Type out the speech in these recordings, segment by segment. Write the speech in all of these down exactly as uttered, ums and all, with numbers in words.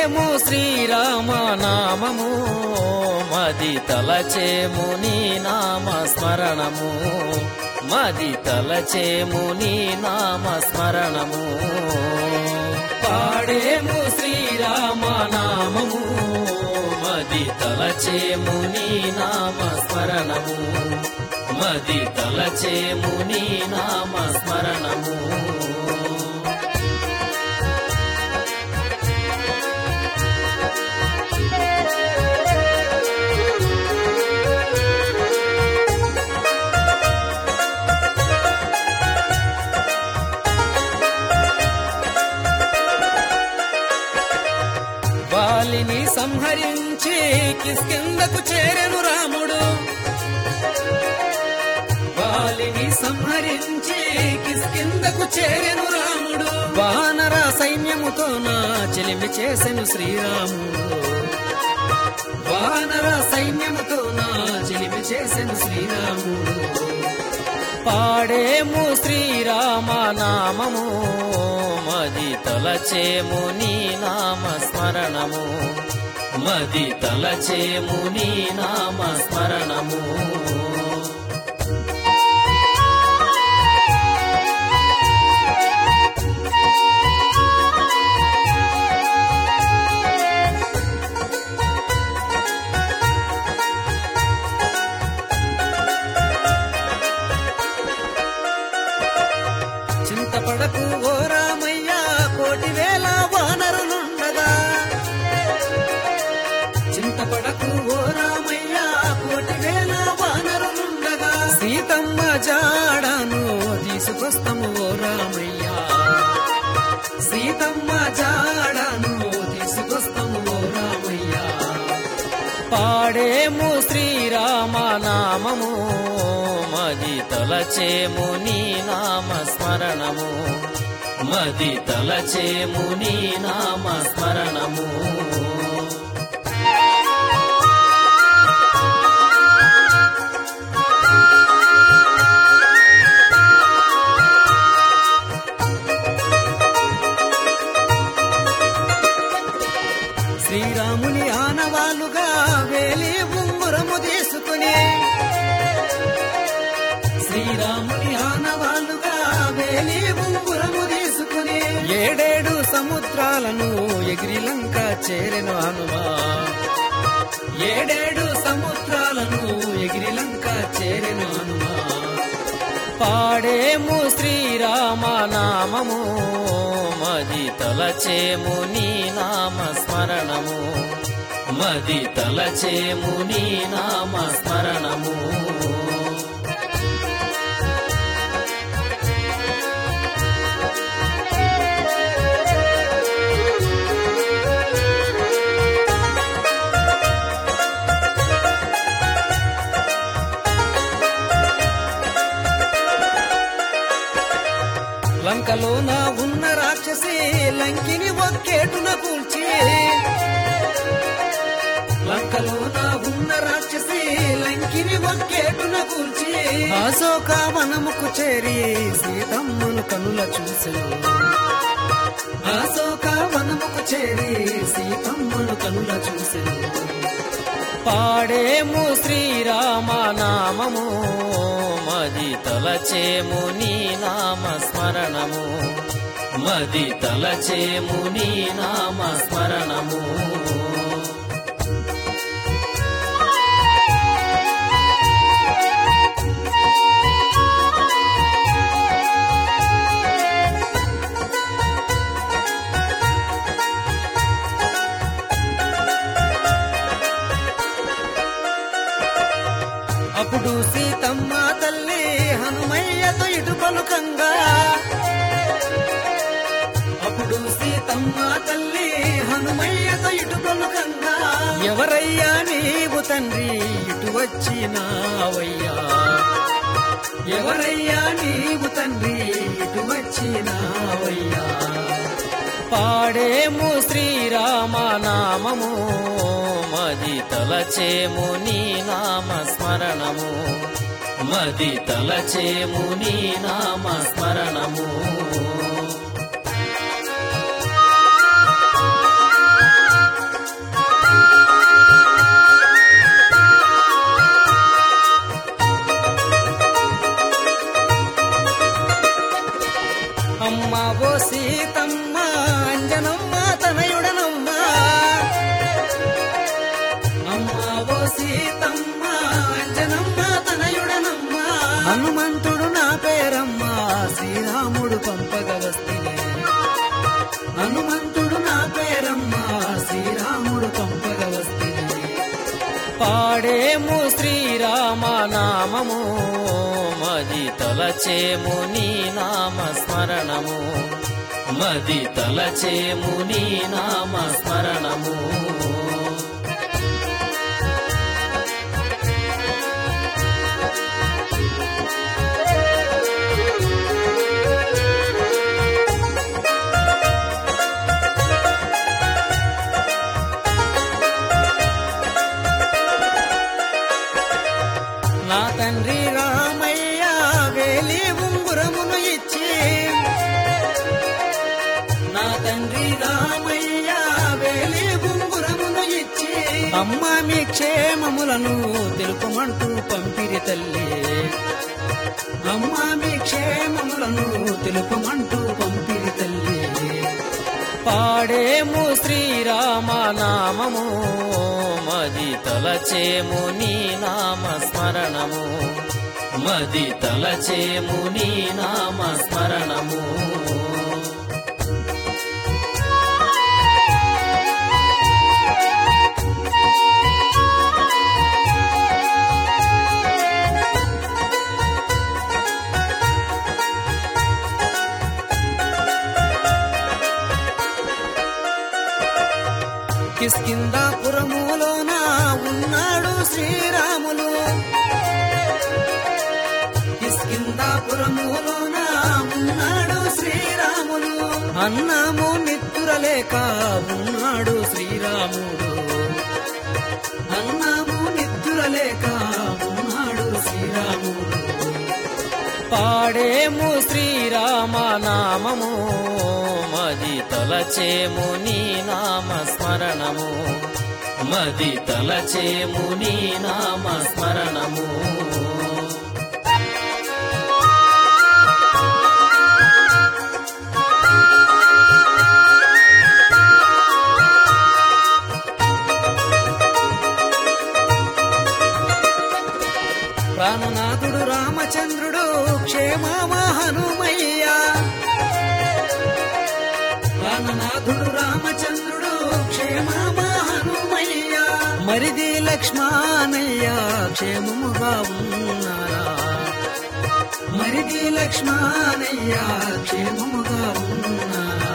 పాడేము శ్రీరామ నామము మది తలచేము నీ నామ స్మరణము మది తలచేము నీ నామ స్మరణము పాడేము శ్రీరామ నామము మది తలచేము నీ నామ స్మరణము మది తలచేము నీ నామ స్మరణము బాలిని సంహరించి కిష్కింధకు చేరెను రాముడు బాలిని సంహరించి కిష్కింధకు చేరెను రాముడు వానర సైన్యముతో నా చెలిమి చేసెను శ్రీరాముడు వానర సైన్యముతో నా చెలిమి చేసెను శ్రీరాముడు పాడేము శ్రీరామ నామము మది తలచేము నీ నామ స్మరణము మది తలచేము నీ నామ స్మరణము చింతపడకు ఓ రామయ్య కోటి వేల వానరులుండగా చింతపడకు ఓ రామయ్య కోటి వేల వానరులుండగా సీతమ్మ జాడను తీసుకొస్తాము ఓ రామయ్య సీతమ్మ జాడను తీసుకొస్తాము ఓ రామయ్య పాడేము శ్రీరామ నామము మది తలచేము నీ నామ స్మరణము మది తలచేము నీ నామ స్మరణము శ్రీరాముని ఆనవాలుగా వేలి ఉంగురము తీసుకుని శ్రీరాముని ఆనవాలుగా వేలి ఉంగురము తీసుకుని ఏడేడు సముద్రాలను ఎగిరి లంక చేరెను హనుమా ఏడేడు సముద్రాలను ఎగిరి లంక చేరెను హనుమా పాడేము శ్రీరామ నామము మది తలచేము నీ నామ స్మరణము మది తలచేము నీ నామ స్మరణము లంకలోన ఉన్న రాక్షసి లంకిని ఒక్కేటున కూల్చి లంకలోన ఉన్న రాక్షసి లంకిని ఒక్కేటున కూల్చి అశోకవనముకు చేరి సీతమ్మను కనుల చూసెను అశోకవనముకు చేరి సీతమ్మను కనుల చూసెను పాడేము శ్రీరామ నామము మది తలచేము నీ నామ స్మరణము మది తలచేము నీ నామ స్మరణము అప్పుడు సీతమ్మ తల్లి హనుమయ్యతో ఇటు పలుకంగా అప్పుడు సీతమ్మ తల్లి హనుమయ్యతో ఇటు పలుకంగా ఎవరయ్యా నీవు తండ్రి ఇటు వచ్చినావయ్యా ఎవరయ్యా నీవు తండ్రి ఇటు వచ్చినావయ్యా పాడేము శ్రీరామ నామము మది తలచేము నీ నామ స్మరణము మది తలచేము నీ నామ స్మరణము పాడేము శ్రీరామ నామము మది తలచేము నీ నామ స్మరణము మది తలచేము నీ నామ స్మరణము నా తండ్రి రామయ్య వేలి ఉంగురమును ఇచ్చి నా తండ్రి రామయ్య వేలి ఉంగురమును ఇచ్చి అమ్మ మీ క్షేమములను తెలుపమంటూ పంపిరి తల్లి అమ్మ మీ క్షేమములను తెలుపమంటూ పంపిరి తల్లి పాడేము శ్రీరామ నామము మది తలచేము నీ నామ స్మరణము మది తలచేము నీ నామ స్మరణము కిష్కింధాపురములోన ఉన్నాడు శ్రీరాములు కిష్కింధాపురములోన ఉన్నాడు శ్రీరాములు అన్నము నిద్దురలేక ఉన్నాడు శ్రీరాముడు అన్నము నిద్దురలేక ఉన్నాడు శ్రీరాముడు పాడేము శ్రీరామ నామము మది తలచేము నీ నామ స్మరణము మది తలచేము నీ నామ స్మరణము ప్రాణనాథుడు రామచంద్రుడు క్షేమమ హనుమయ్య ప్రాణనాథుడు రామచంద్రుడు క్షేమమ హనుమయ్య మరిది లక్ష్మణయ్య క్షేమముగా ఉన్నారా మరిది లక్ష్మణయ్య క్షేమముగా ఉన్నారా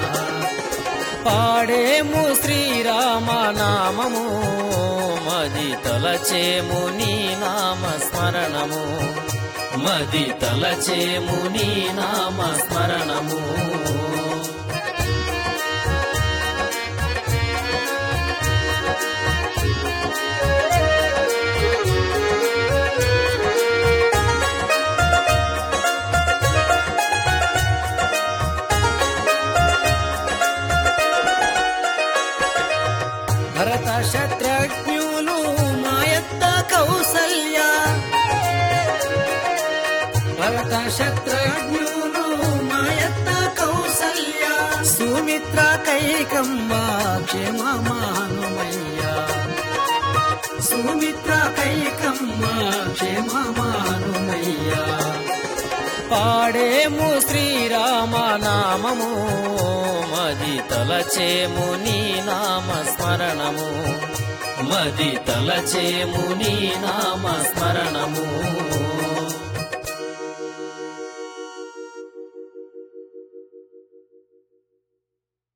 పాడేము శ్రీరామ నామము మది తలచేము నీ నామ స్మరణము మది తలచేము నీ నామ స్మరణము భరత శత్రుఘ్నులు మాయత్త కౌసల్య భరత శత్రుఘ్నులు మాయత్త కౌసల్య సుమిత్ర కైకమ్మ క్షేమమ హనుమయ్య సుమిత్ర కైకమ్మ క్షేమమ హనుమయ్య పాడేము శ్రీరామ నామము మది తలచేము నీ నామ స్మరణము మది తలచేము నీ నామ స్మరణము